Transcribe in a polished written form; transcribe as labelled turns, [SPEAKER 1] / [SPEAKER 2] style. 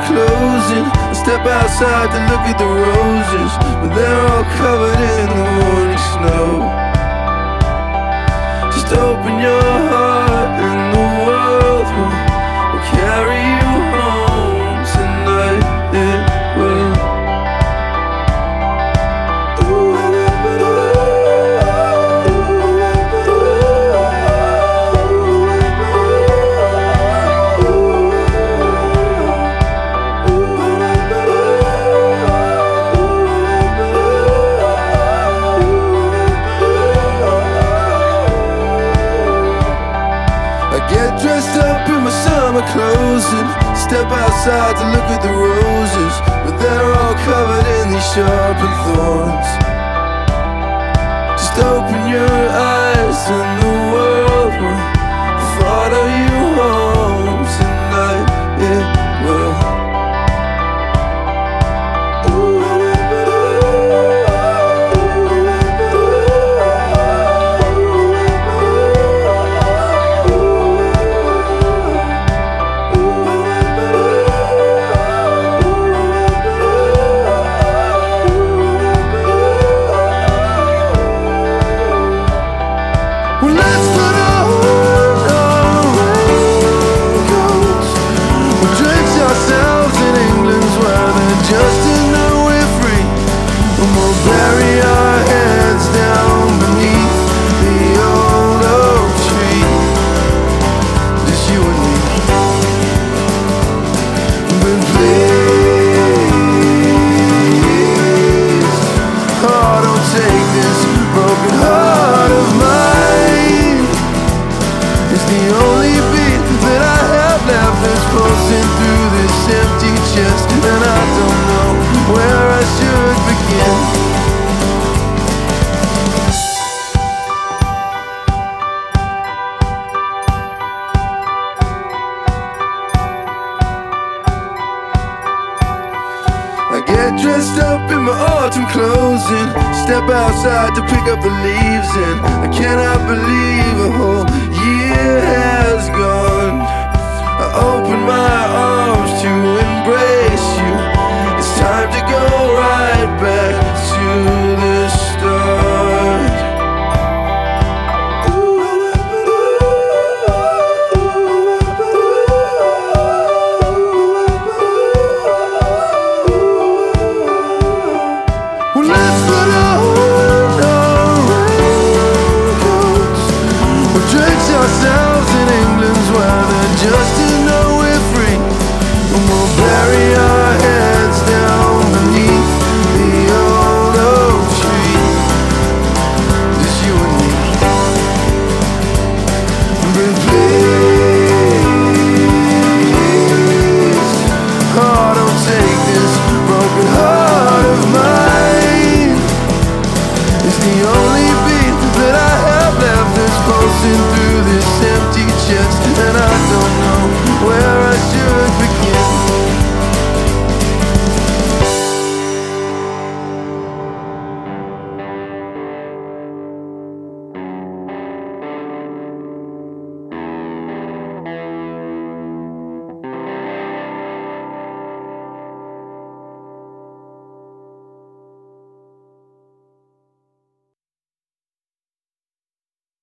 [SPEAKER 1] closing. I step outside to look at the roses, but they're all covered in the morning snow. Just open your heart and the world will carry you home tonight. It will. Get dressed up in my summer clothes and step outside to look at the roses, but they're all covered in these sharpened thorns. Just open your eyes and the world will follow you home tonight. It will. Let's put on our raincoats. We'll drench ourselves in England's weather just to know we're free. And we'll bury our heads down beneath the old oak tree. Just you and me. But please, oh, don't take this broken heart of mine. It's the only beat that I have left that's pulsing through this empty chest, and I don't know where I should begin. I get dressed up in my autumn clothes and step outside to pick up the leaves, and I cannot believe a whole year has gone. I open my arms to embrace you. It's time to go right back to the start. Well, let's put on our raincoats. We'll drench ourselves in England's weather just to know we're free. And we'll bury our heads down beneath the old oak tree. Just you and me. But please, oh, don't take this broken heart of mine. It's the only beat that I have left that's pulsing through this empty chest, and I don't know